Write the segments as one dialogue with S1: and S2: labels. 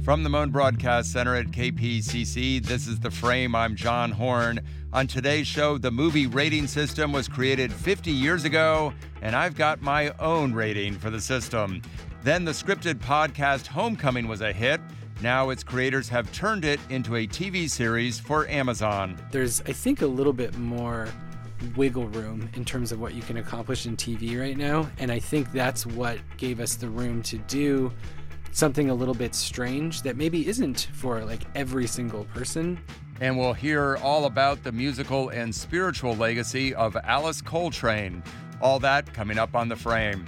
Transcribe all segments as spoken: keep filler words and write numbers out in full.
S1: From the Moan Broadcast Center at K P C C, this is The Frame. I'm John Horn. On today's show, the movie rating system was created fifty years ago, and I've got my own rating for the system. Then the scripted podcast Homecoming was a hit. Now its creators have turned it into a T V series for Amazon.
S2: There's, I think, a little bit more wiggle room in terms of what you can accomplish in T V right now, and I think that's what gave us the room to do something a little bit strange that maybe isn't for like every single person.
S1: And we'll hear all about the musical and spiritual legacy of Alice Coltrane. All that coming up on The Frame.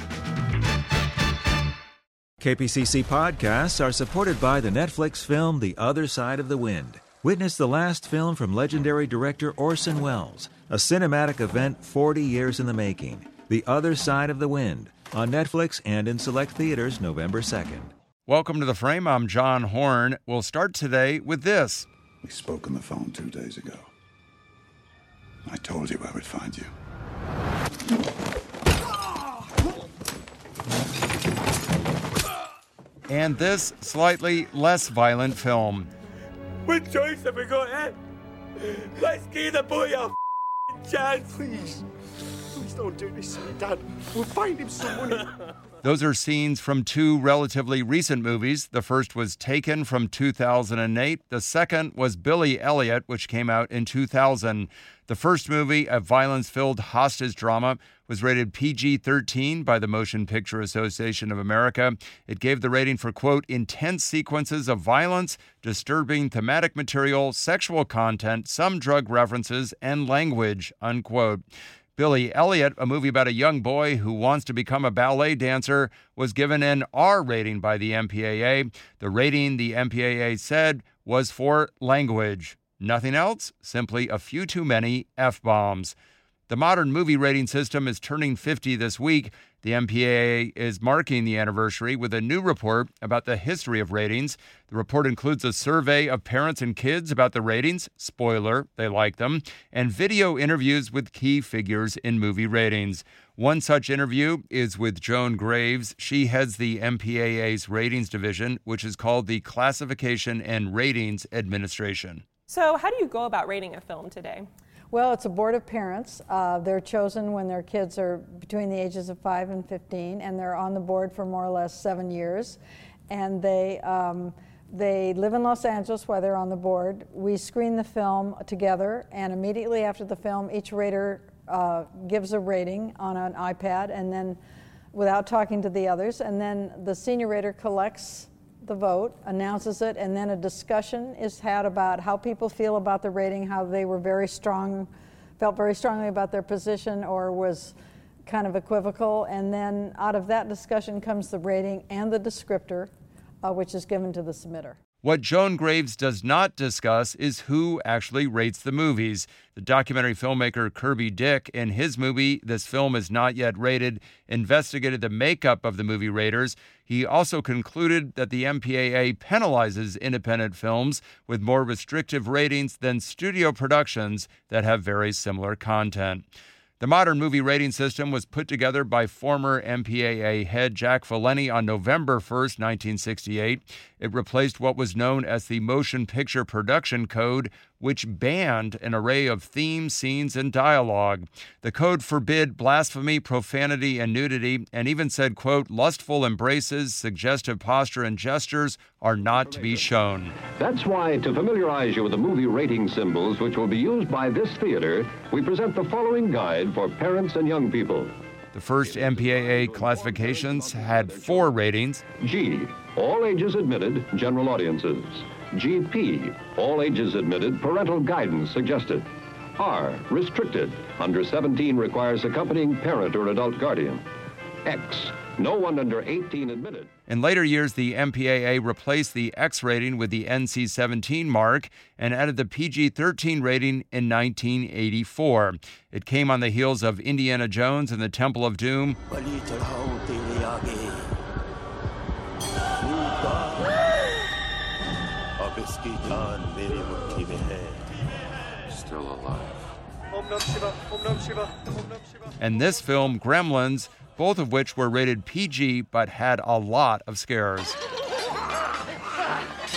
S3: K P C C podcasts are supported by the Netflix film The Other Side of the Wind. Witness the last film from legendary director Orson Welles, a cinematic event forty years in the making. The Other Side of the Wind, on Netflix and in select theaters November second.
S1: Welcome to The Frame. I'm John Horn. We'll start today with this.
S4: We spoke on the phone two days ago. I told you I would find you.
S1: And this slightly less violent film.
S5: What choice have we got, eh? Let's give the boy a chance. Please. Please don't do this to me, Dad. We'll find him some money.
S1: Those are scenes from two relatively recent movies. The first was Taken from two thousand eight. The second was Billy Elliot, which came out in two thousand. The first movie, a violence-filled hostage drama, was rated P G thirteen by the Motion Picture Association of America. It gave the rating for, quote, intense sequences of violence, disturbing thematic material, sexual content, some drug references, and language, unquote. Billy Elliot, a movie about a young boy who wants to become a ballet dancer, was given an R rating by the M P A A. The rating, the M P A A said, was for language. Nothing else, simply a few too many F-bombs. The modern movie rating system is turning fifty this week. The M P A A is marking the anniversary with a new report about the history of ratings. The report includes a survey of parents and kids about the ratings, spoiler, they like them, and video interviews with key figures in movie ratings. One such interview is with Joan Graves. She heads the M P A A's ratings division, which is called the Classification and Ratings Administration.
S6: So how do you go about rating a film today?
S7: Well, it's a board of parents. Uh, they're chosen when their kids are between the ages of five and fifteen, and they're on the board for more or less seven years. And they um, they live in Los Angeles while they're on the board. We screen the film together, and immediately after the film, each rater uh, gives a rating on an iPad, and then without talking to the others, and then the senior rater collects the vote, announces it, and then a discussion is had about how people feel about the rating, how they were very strong, felt very strongly about their position or was kind of equivocal, and then out of that discussion comes the rating and the descriptor, uh, which is given to the submitter.
S1: What Joan Graves does not discuss is who actually rates the movies. The documentary filmmaker Kirby Dick, in his movie, This Film Is Not Yet Rated, investigated the makeup of the movie raters. He also concluded that the M P A A penalizes independent films with more restrictive ratings than studio productions that have very similar content. The modern movie rating system was put together by former M P A A head Jack Valenti on November first, nineteen sixty-eight. It replaced what was known as the Motion Picture Production Code, which banned an array of themes, scenes, and dialogue. The code forbid blasphemy, profanity, and nudity, and even said, quote, lustful embraces, suggestive posture, and gestures are not to be shown.
S8: That's why, to familiarize you with the movie rating symbols which will be used by this theater, we present the following guide for parents and young people.
S1: The first M P A A classifications had four ratings.
S8: G, all ages admitted, general audiences. G P, all ages admitted, parental guidance suggested. R, restricted, under seventeen requires accompanying parent or adult guardian. X, no one under eighteen admitted.
S1: In later years, the M P A A replaced the X rating with the N C seventeen mark and added the P G thirteen rating in nineteen eighty-four. It came on the heels of Indiana Jones and the Temple of Doom,
S4: Still alive.
S1: and this film, Gremlins, both of which were rated P G but had a lot of scares.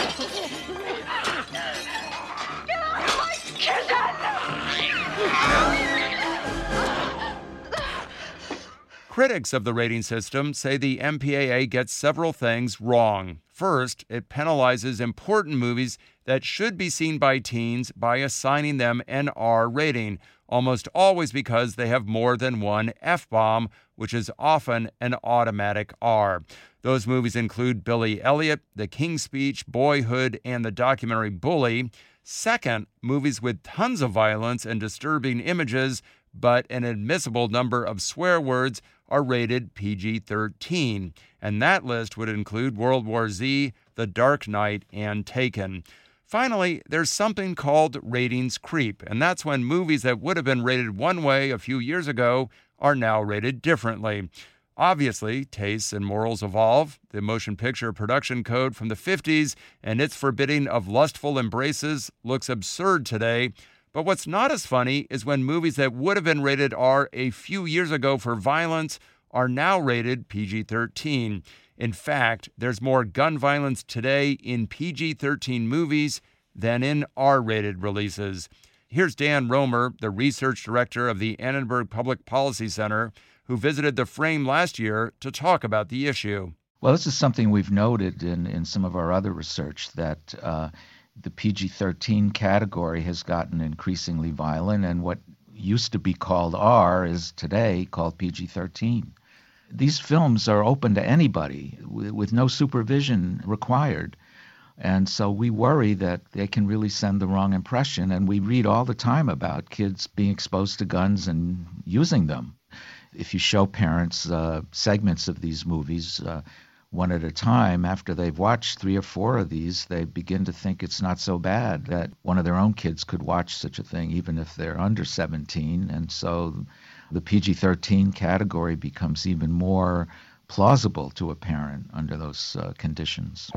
S1: Critics of the rating system say the M P A A gets several things wrong. First, it penalizes important movies that should be seen by teens by assigning them an R rating, almost always because they have more than one F-bomb, which is often an automatic R. Those movies include Billy Elliot, The King's Speech, Boyhood, and the documentary Bully. Second, movies with tons of violence and disturbing images, but an admissible number of swear words are rated P G thirteen, and that list would include World War Z, The Dark Knight, and Taken. Finally, there's something called ratings creep, and that's when movies that would have been rated one way a few years ago are now rated differently. Obviously, tastes and morals evolve. The Motion Picture Production Code from the fifties and its forbidding of lustful embraces looks absurd today. But what's not as funny is when movies that would have been rated R a few years ago for violence are now rated P G thirteen. In fact, there's more gun violence today in P G thirteen movies than in R-rated releases. Here's Dan Romer, the research director of the Annenberg Public Policy Center, who visited the Frame last year to talk about the issue.
S9: Well, this is something we've noted in, in some of our other research, that uh, the P G thirteen category has gotten increasingly violent, and what used to be called R is today called P G thirteen. These films are open to anybody with, with no supervision required. And so we worry that they can really send the wrong impression. And we read all the time about kids being exposed to guns and using them. If you show parents uh, segments of these movies uh, one at a time, after they've watched three or four of these, they begin to think it's not so bad that one of their own kids could watch such a thing, even if they're under seventeen. And so the P G thirteen category becomes even more plausible to a parent under those uh, conditions.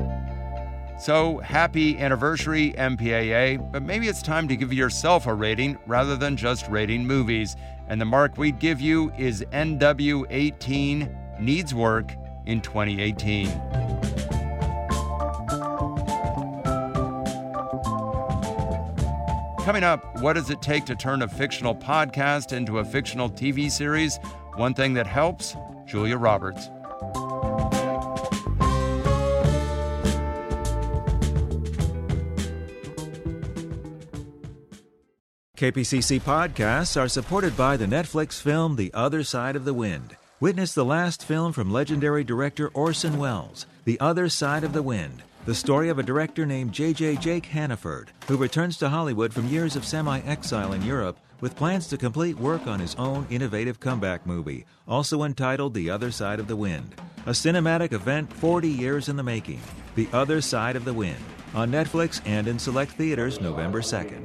S1: So, happy anniversary, M P A A, but maybe it's time to give yourself a rating rather than just rating movies. And the mark we'd give you is N W eighteen, needs work in twenty eighteen. Coming up, what does it take to turn a fictional podcast into a fictional T V series? One thing that helps, Julia Roberts.
S3: K P C C podcasts are supported by the Netflix film The Other Side of the Wind. Witness the last film from legendary director Orson Welles, The Other Side of the Wind, the story of a director named J J Jake Hannaford, who returns to Hollywood from years of semi-exile in Europe with plans to complete work on his own innovative comeback movie, also entitled The Other Side of the Wind. A cinematic event forty years in the making. The Other Side of the Wind, on Netflix and in select theaters November second.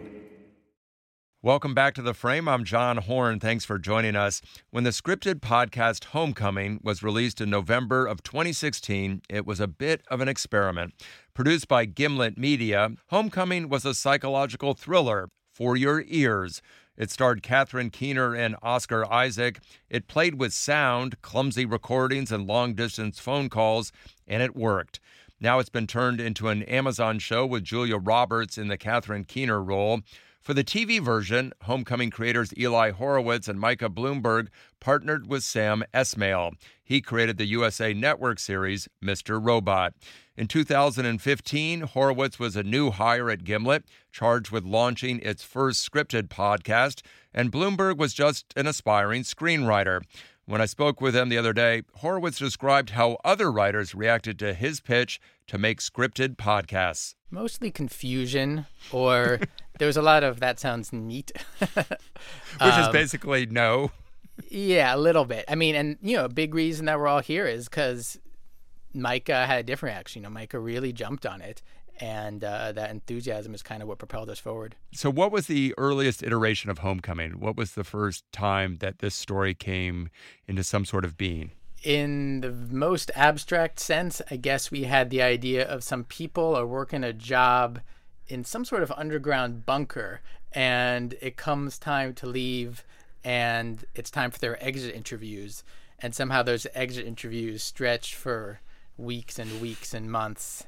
S1: Welcome back to The Frame. I'm John Horn. Thanks for joining us. When the scripted podcast Homecoming was released in November of twenty sixteen, it was a bit of an experiment. Produced by Gimlet Media, Homecoming was a psychological thriller for your ears. It starred Catherine Keener and Oscar Isaac. It played with sound, clumsy recordings, and long-distance phone calls, and it worked. Now it's been turned into an Amazon show with Julia Roberts in the Catherine Keener role. For the T V version, Homecoming creators Eli Horowitz and Micah Bloomberg partnered with Sam Esmail. He created the U S A Network series Mister Robot. In two thousand fifteen, Horowitz was a new hire at Gimlet, charged with launching its first scripted podcast, and Bloomberg was just an aspiring screenwriter. When I spoke with him the other day, Horowitz described how other writers reacted to his pitch to make scripted podcasts.
S10: Mostly confusion, or there was a lot of, that sounds neat.
S1: Which
S10: um,
S1: is basically no.
S10: Yeah, a little bit. I mean, and, you know, a big reason that we're all here is because Micah had a different reaction. You know, Micah really jumped on it, and uh, that enthusiasm is kind of what propelled us forward.
S1: So what was the earliest iteration of Homecoming? What was the first time that this story came into some sort of being?
S10: In the most abstract sense, I guess we had the idea of some people are working a job in some sort of underground bunker, and it comes time to leave, and it's time for their exit interviews. And somehow those exit interviews stretch for weeks and weeks and months.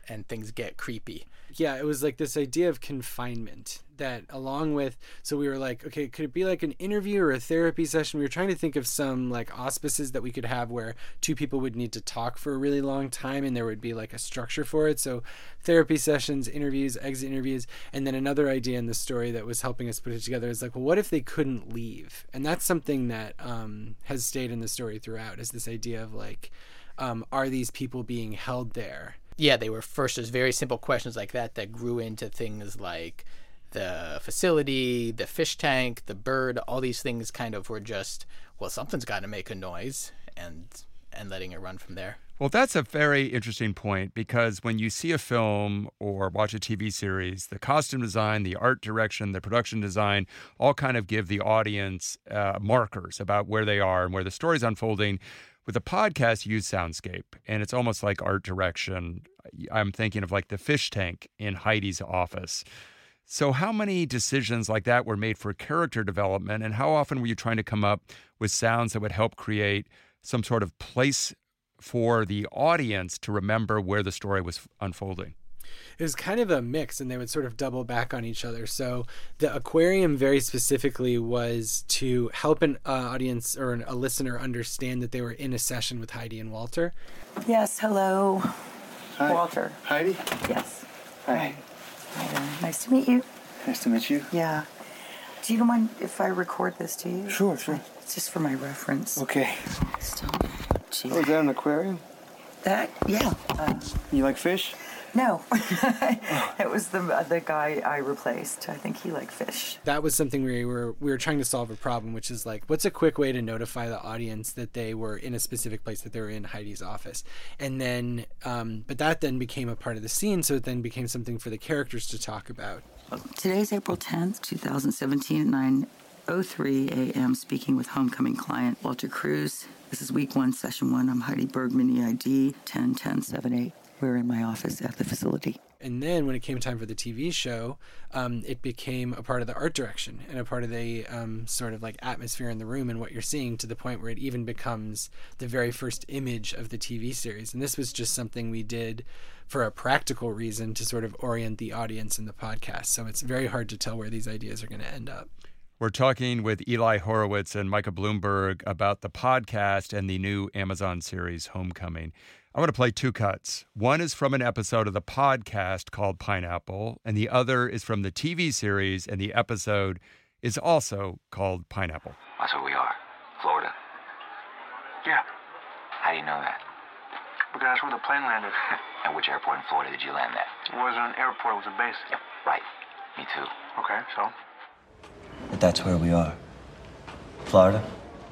S10: and things get creepy.
S2: Yeah, it was like this idea of confinement that along with, so we were like, okay, could it be like an interview or a therapy session? We were trying to think of some like auspices that we could have where two people would need to talk for a really long time and there would be like a structure for it. So therapy sessions, interviews, exit interviews. And then another idea in the story that was helping us put it together is like, well, what if they couldn't leave? And that's something that um, has stayed in the story throughout, is this idea of like, um, are these people being held there?
S10: Yeah, they were first as very simple questions like that that grew into things like the facility, the fish tank, the bird. All these things kind of were just, well, something's got to make a noise, and and letting it run from there.
S1: Well, that's a very interesting point, because when you see a film or watch a T V series, the costume design, the art direction, the production design all kind of give the audience uh, markers about where they are and where the story's unfolding. With a podcast, you use soundscape, and it's almost like art direction. I'm thinking of like the fish tank in Heidi's office. So how many decisions like that were made for character development, and how often were you trying to come up with sounds that would help create some sort of place for the audience to remember where the story was unfolding?
S2: It was kind of a mix, and they would sort of double back on each other. So the aquarium very specifically was to help an uh, audience or an, a listener understand that they were in a session with Heidi and Walter.
S11: Yes, hello.
S12: Hi.
S11: Walter.
S12: Heidi?
S11: Yes.
S12: Hi.
S11: Hi there. Nice to meet you.
S12: Nice to meet you.
S11: Yeah. Do you don't mind if I record this to you?
S12: Sure, sure.
S11: It's just for my reference.
S12: Okay.
S11: Still, gee.
S12: Oh, is that an aquarium?
S11: That, yeah. Uh,
S12: you like fish?
S11: No. It was the the guy I replaced. I think he liked fish.
S2: That was something we were we were trying to solve a problem, which is like, what's a quick way to notify the audience that they were in a specific place, that they were in Heidi's office? And then, um, but that then became a part of the scene, so it then became something for the characters to talk about.
S11: Today's April tenth, twenty seventeen at nine oh three a.m. Speaking with homecoming client Walter Cruz. This is week one, session one. I'm Heidi Bergman, E I D ten ten seventy-eight. We're in my office at the facility.
S2: And then when it came time for the T V show, um, it became a part of the art direction and a part of the um, sort of like atmosphere in the room and what you're seeing, to the point where it even becomes the very first image of the T V series. And this was just something we did for a practical reason to sort of orient the audience in the podcast. So it's very hard to tell where these ideas are going to end up.
S1: We're talking with Eli Horowitz and Micah Bloomberg about the podcast and the new Amazon series Homecoming. I want to play two cuts. One is from an episode of the podcast called Pineapple, and the other is from the T V series, and the episode is also called Pineapple.
S13: That's where we are. Florida.
S12: Yeah.
S13: How do you know that?
S12: Because that's where the plane landed.
S13: At which airport in Florida did you land at?
S12: It wasn't an airport, it was a base.
S13: Yep, right. Me too.
S12: Okay, so?
S14: But that's where we are. Florida?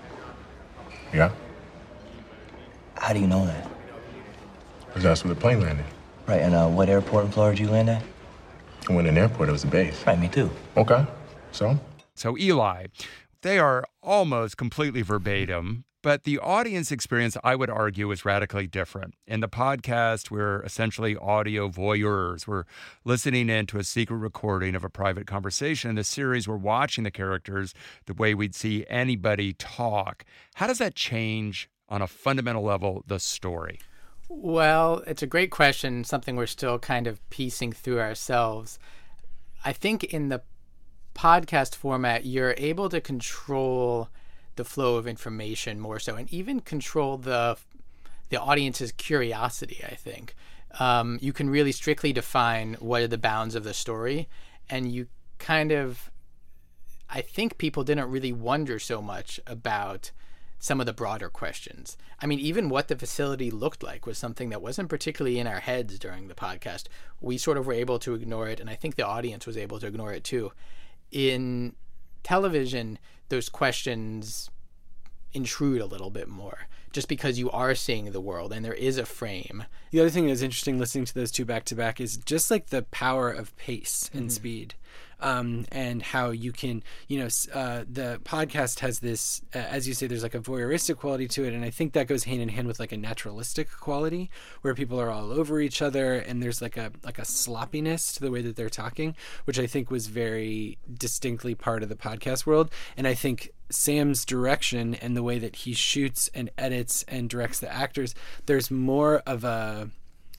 S15: Yeah.
S14: How do you know that?
S15: Because that's where the plane landed.
S14: Right, and uh, what airport in Florida did you land at?
S15: I went in an airport, it was a base.
S14: Right, me too.
S15: Okay, so?
S1: So Eli, they are almost completely verbatim, but the audience experience, I would argue, is radically different. In the podcast, we're essentially audio voyeurs. We're listening in to a secret recording of a private conversation. In the series, we're watching the characters the way we'd see anybody talk. How does that change, on a fundamental level, the story?
S10: Well, it's a great question, something we're still kind of piecing through ourselves. I think in the podcast format, you're able to control the flow of information more so, and even control the the audience's curiosity, I think. Um, you can really strictly define what are the bounds of the story, and you kind of, I think people didn't really wonder so much about some of the broader questions. I mean, even what the facility looked like was something that wasn't particularly in our heads during the podcast. We sort of were able to ignore it, and I think the audience was able to ignore it too. In television, those questions intrude a little bit more, just because you are seeing the world and there is a frame.
S2: The other thing that's interesting listening to those two back to back is just like the power of pace and mm-hmm. speed. Um, and how you can, you know, uh, the podcast has this, uh, as you say, there's like a voyeuristic quality to it. And I think that goes hand in hand with like a naturalistic quality where people are all over each other. And there's like a, like a sloppiness to the way that they're talking, which I think was very distinctly part of the podcast world. And I think Sam's direction and the way that he shoots and edits and directs the actors, there's more of a,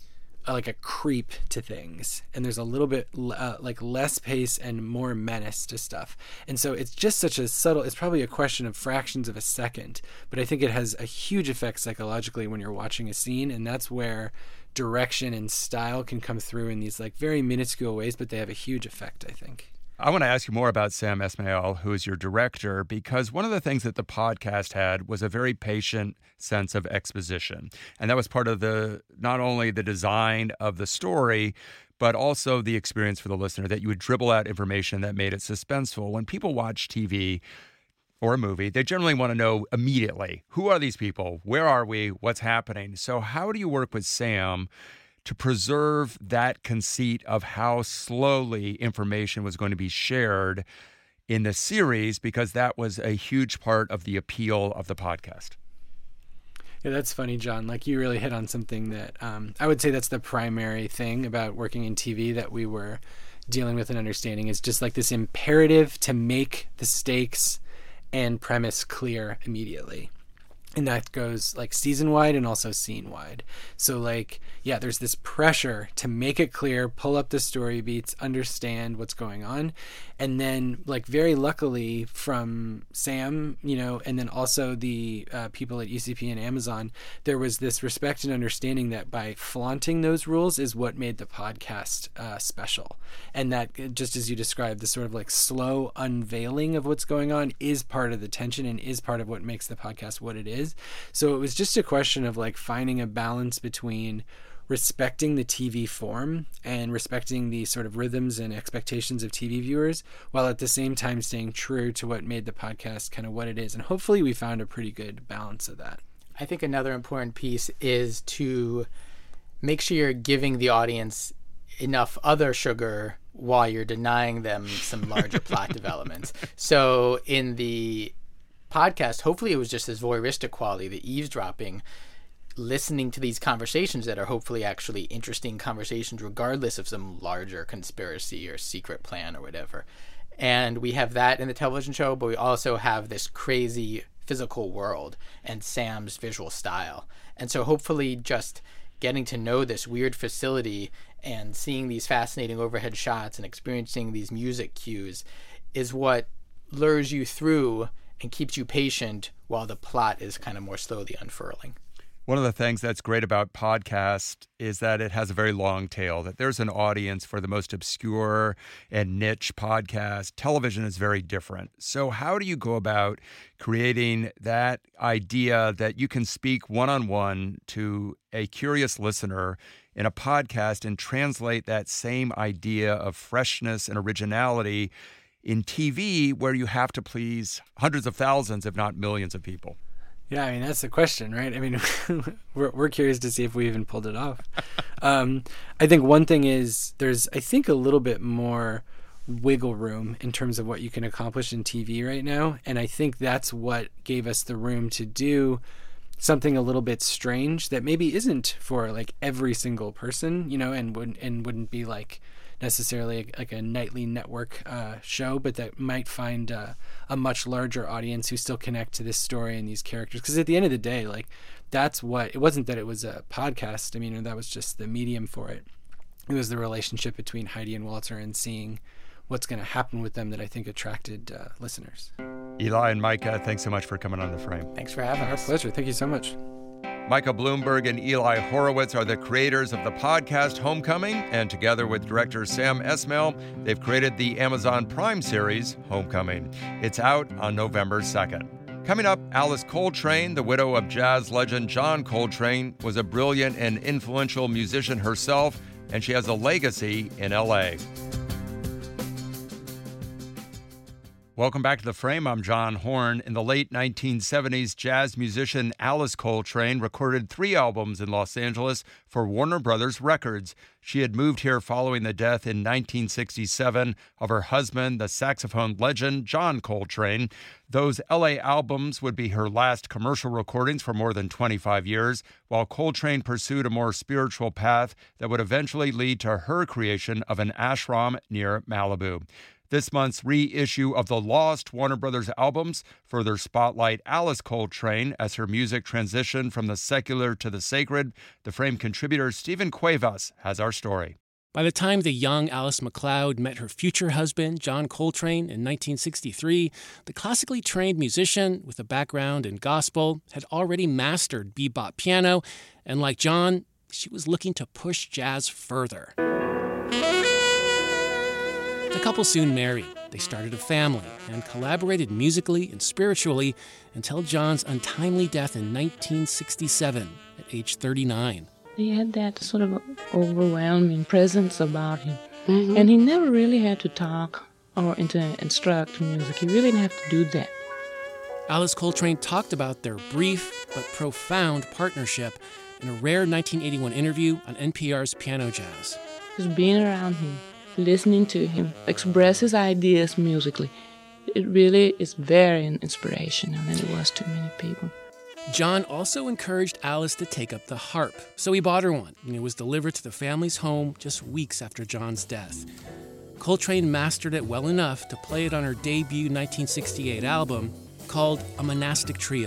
S2: uh, like a creep to things, and there's a little bit uh, like less pace and more menace to stuff. And so it's just such a subtle, it's probably a question of fractions of a second, but I think it has a huge effect psychologically when you're watching a scene, and that's where direction and style can come through in these like very minuscule ways, but they have a huge effect, I think.
S1: I want to ask you more about Sam Esmail, who is your director, because one of the things that the podcast had was a very patient sense of exposition. And that was part of the, not only the design of the story, but also the experience for the listener, that you would dribble out information that made it suspenseful. When people watch T V or a movie, they generally want to know immediately, who are these people? Where are we? What's happening? So how do you work with Sam to preserve that conceit of how slowly information was going to be shared in the series, because that was a huge part of the appeal of the podcast?
S2: Yeah, that's funny, John. Like, you really hit on something that um, I would say that's the primary thing about working in T V that we were dealing with and understanding, is just like this imperative to make the stakes and premise clear immediately. And that goes like season wide and also scene wide. So like, yeah, there's this pressure to make it clear, pull up the story beats, understand what's going on. And then like very luckily from Sam, you know, and then also the uh, people at E C P and Amazon, there was this respect and understanding that by flaunting those rules is what made the podcast uh, special. And that, just as you described, the sort of like slow unveiling of what's going on is part of the tension and is part of what makes the podcast what it is. So it was just a question of like finding a balance between respecting the T V form and respecting the sort of rhythms and expectations of T V viewers, while at the same time staying true to what made the podcast kind of what it is. And hopefully we found a pretty good balance of that.
S10: I think another important piece is to make sure you're giving the audience enough other sugar while you're denying them some larger plot developments. So in the podcast, hopefully it was just this voyeuristic quality, the eavesdropping, listening to these conversations that are hopefully actually interesting conversations regardless of some larger conspiracy or secret plan or whatever. And we have that in the television show, but we also have this crazy physical world and Sam's visual style. And so hopefully just getting to know this weird facility and seeing these fascinating overhead shots and experiencing these music cues is what lures you through and keeps you patient while the plot is kind of more slowly unfurling.
S1: One of the things that's great about podcast is that it has a very long tail, that there's an audience for the most obscure and niche podcast. Television is very different. So how do you go about creating that idea that you can speak one-on-one to a curious listener in a podcast and translate that same idea of freshness and originality in T V, where you have to please hundreds of thousands, if not millions of people?
S2: Yeah, I mean, that's the question, right? I mean, we're we're curious to see if we even pulled it off. Um, I think one thing is there's, I think, a little bit more wiggle room in terms of what you can accomplish in T V right now. And I think that's what gave us the room to do something a little bit strange that maybe isn't for like every single person, you know, and wouldn't, and wouldn't be like necessarily like a nightly network uh, show, but that might find uh, a much larger audience who still connect to this story and these characters. Because at the end of the day, like that's what, it wasn't that it was a podcast. I mean, that was just the medium for it. It was the relationship between Heidi and Walter and seeing what's going to happen with them that I think attracted uh, listeners.
S1: Eli and Micah, thanks so much for coming on The Frame.
S10: Thanks for having us.
S2: Our pleasure. Thank you so much.
S1: Micah Bloomberg and Eli Horowitz are the creators of the podcast Homecoming, and together with director Sam Esmail, they've created the Amazon Prime series Homecoming. It's out on November second. Coming up, Alice Coltrane, the widow of jazz legend John Coltrane, was a brilliant and influential musician herself, and she has a legacy in L A. Welcome back to The Frame. I'm John Horn. In the late nineteen seventies, jazz musician Alice Coltrane recorded three albums in Los Angeles for Warner Brothers Records. She had moved here following the death in nineteen sixty-seven of her husband, the saxophone legend John Coltrane. Those L A albums would be her last commercial recordings for more than twenty-five years, while Coltrane pursued a more spiritual path that would eventually lead to her creation of an ashram near Malibu. This month's reissue of the Lost Warner Brothers albums further spotlight Alice Coltrane as her music transitioned from the secular to the sacred. The Frame contributor Stephen Cuevas has our story.
S16: By the time the young Alice MacLeod met her future husband, John Coltrane, in nineteen sixty-three, the classically trained musician with a background in gospel had already mastered bebop piano, and like John, she was looking to push jazz further. The couple soon married. They started a family and collaborated musically and spiritually until John's untimely death in nineteen sixty-seven at age thirty-nine.
S17: He had that sort of overwhelming presence about him.
S18: Mm-hmm.
S17: And he never really had to talk or to instruct music. He really didn't have to do that.
S16: Alice Coltrane talked about their brief but profound partnership in a rare nineteen eighty-one interview on N P R's Piano Jazz.
S17: Just being around him, listening to him express his ideas musically, it really is very inspirational, and it was to many people.
S16: John also encouraged Alice to take up the harp, so he bought her one, and it was delivered to the family's home just weeks after John's death. Coltrane mastered it well enough to play it on her debut nineteen sixty-eight album called A Monastic Trio.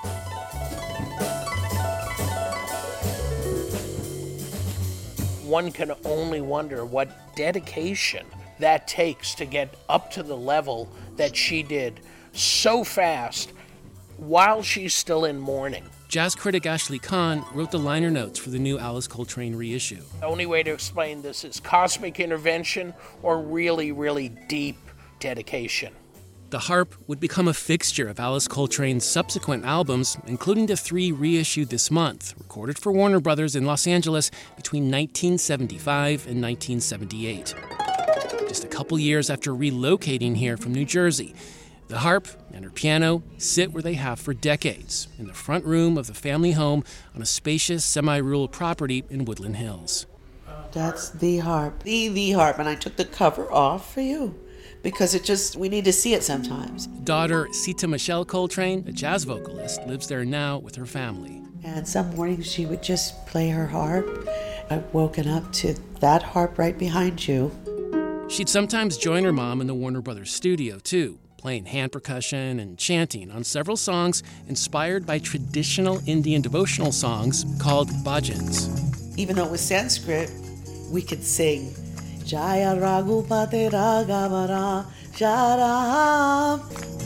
S18: One can only wonder what dedication that takes to get up to the level that she did so fast while she's still in mourning.
S16: Jazz critic Ashley Kahn wrote the liner notes for the new Alice Coltrane reissue.
S18: The only way to explain this is cosmic intervention or really, really deep dedication.
S16: The harp would become a fixture of Alice Coltrane's subsequent albums, including the three reissued this month, recorded for Warner Brothers in Los Angeles between nineteen seventy-five and nineteen seventy-eight. Just a couple years after relocating here from New Jersey, the harp and her piano sit where they have for decades, in the front room of the family home on a spacious semi-rural property in Woodland Hills.
S19: That's the harp, the, the harp, and I took the cover off for you because it just, we need to see it sometimes.
S16: Daughter Sita Michelle Coltrane, a jazz vocalist, lives there now with her family.
S19: And some mornings she would just play her harp. I've woken up to that harp right behind you.
S16: She'd sometimes join her mom in the Warner Brothers studio, too, playing hand percussion and chanting on several songs inspired by traditional Indian devotional songs called bhajans.
S19: Even though it was Sanskrit, we could sing Jaya Raghupate Raghavara Sharam.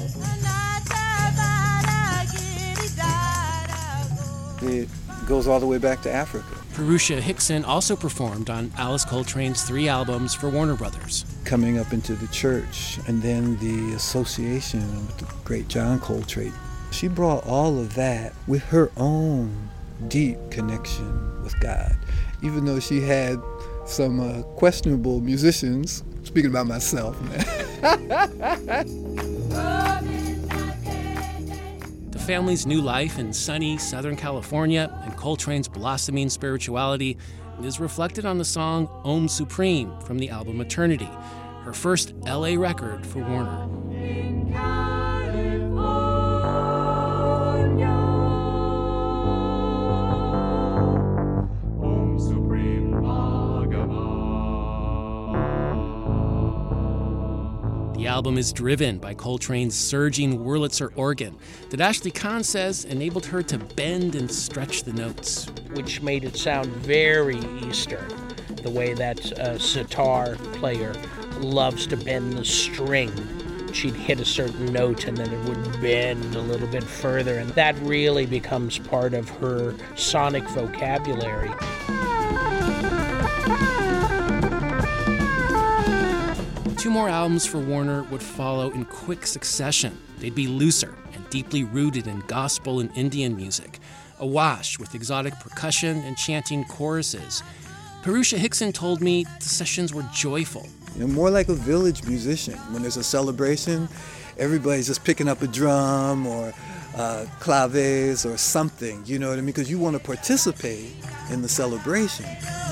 S20: It goes all the way back to Africa.
S16: Purusha Hickson also performed on Alice Coltrane's three albums for Warner Brothers.
S20: Coming up into the church, and then the association with the great John Coltrane. She brought all of that with her own deep connection with God. Even though she had some uh, questionable musicians, speaking about myself, man.
S16: The family's new life in sunny Southern California and Coltrane's blossoming spirituality is reflected on the song Om Supreme from the album Eternity, her first L A record for Warner. The album is driven by Coltrane's surging Wurlitzer organ that Ashley Kahn says enabled her to bend and stretch the notes.
S18: Which made it sound very Eastern, the way that uh, sitar player loves to bend the string. She'd hit a certain note and then it would bend a little bit further, and that really becomes part of her sonic vocabulary.
S16: Two more albums for Warner would follow in quick succession. They'd be looser and deeply rooted in gospel and Indian music, awash with exotic percussion and chanting choruses. Purusha Hickson told me the sessions were joyful.
S20: You know, more like a village musician. When there's a celebration, everybody's just picking up a drum or uh, claves or something, you know what I mean? Because you want to participate in the celebration.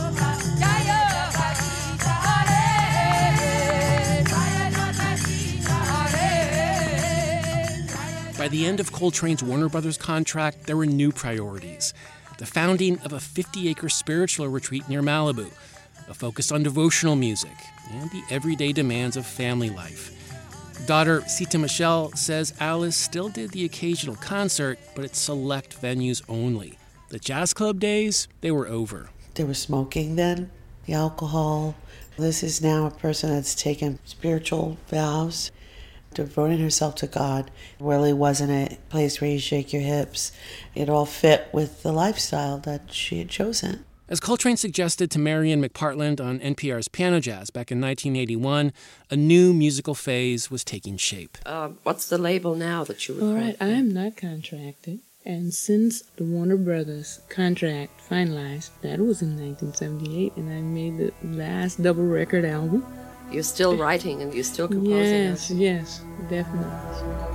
S16: By the end of Coltrane's Warner Brothers contract, there were new priorities. The founding of a fifty-acre spiritual retreat near Malibu, a focus on devotional music and the everyday demands of family life. Daughter Sita Michelle says Alice still did the occasional concert, but at select venues only. The jazz club days, they were over.
S19: They were smoking then, the alcohol. This is now a person that's taken spiritual vows, devoting herself to God. It really wasn't a place where you shake your hips. It all fit with the lifestyle that she had chosen.
S16: As Coltrane suggested to Marian McPartland on N P R's Piano Jazz back in nineteen eighty-one, a new musical phase was taking shape.
S21: Uh, what's the label now that you refer
S17: All right, I am not contracted. And since the Warner Brothers contract finalized, that was in nineteen seventy-eight, and I made the last double record album.
S21: You're still writing and you're still composing?
S17: Yes, yes, definitely.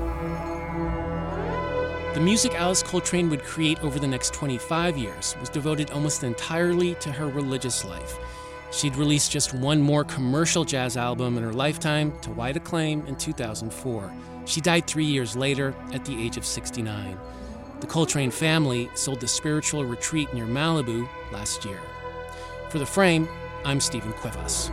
S16: The music Alice Coltrane would create over the next twenty-five years was devoted almost entirely to her religious life. She'd released just one more commercial jazz album in her lifetime to wide acclaim in two thousand four. She died three years later at the age of sixty-nine. The Coltrane family sold the Spiritual Retreat near Malibu last year. For The Frame, I'm Stephen Cuevas.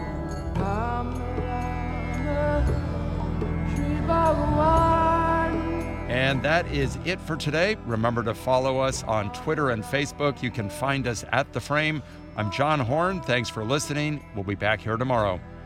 S1: And that is it for today. Remember to follow us on Twitter and Facebook. You can find us at The Frame. I'm John Horn. Thanks for listening. We'll be back here tomorrow.